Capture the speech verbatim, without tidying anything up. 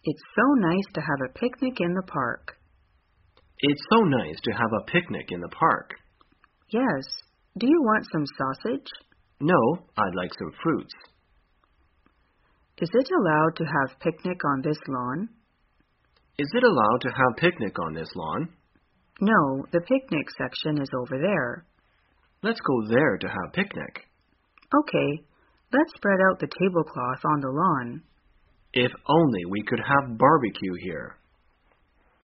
It's so nice to have a picnic in the park. It's so nice to have a picnic in the park. Yes. Do you want some sausage? No, I'd like some fruits. Is it allowed to have picnic on this lawn? Is it allowed to have picnic on this lawn? No, the picnic section is over there. Let's go there to have picnic. Okay, let's spread out the tablecloth on the lawn. If only we could have barbecue here.